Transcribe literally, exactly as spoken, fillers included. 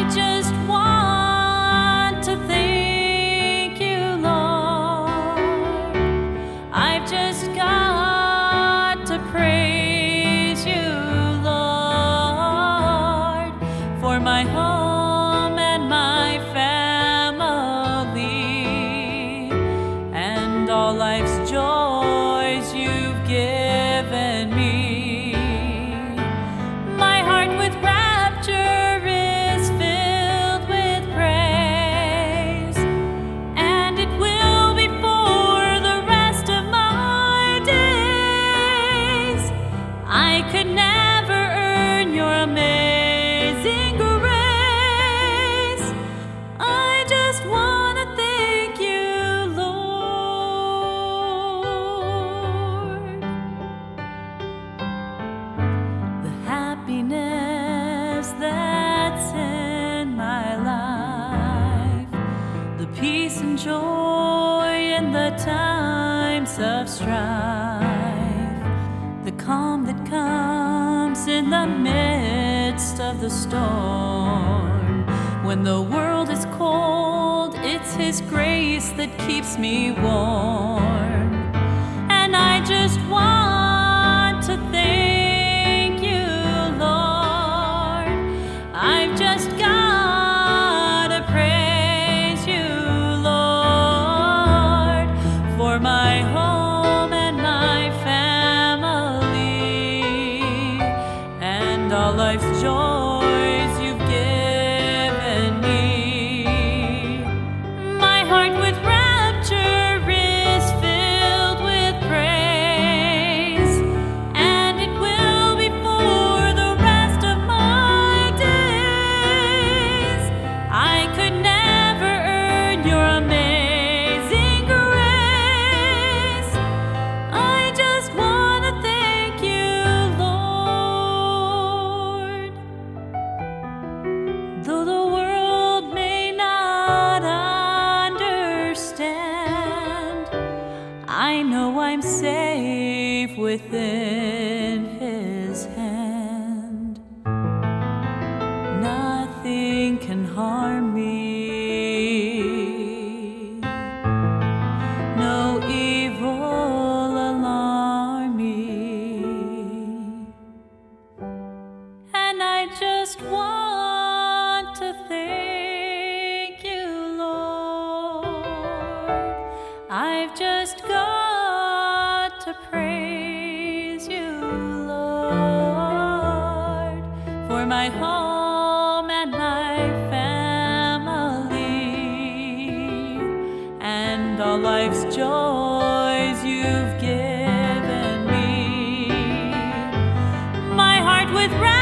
just want to thank you, Lord. I've just got to praise you, Lord, for my home and my family and all life's joys you've given me. My heart with rapture is filled with praise, and it will be for the rest of my days. I could never earn your amazing grace. I just want to thank you, Lord. The happiness that's in my life, the peace and joy in the times of strife, the calm that comes in the midst of the storm. When the world is cold, it's His grace that keeps me warm. And I just want to thank you, Lord. I've just got to praise you, Lord, for my home and my family and all life's joys you've given me. My heart with rapture is filled with praise, and it will be for the rest of my days. I could never earn your amazing grace. I just want to thank you, Lord. Though the world may not understand, I know I'm safe within His hand. Nothing can harm me, no evil alarm me, and I just want to thank you, Lord. I've just got to praise you, Lord, for my home and my family and all life's joys you've given me. My heart with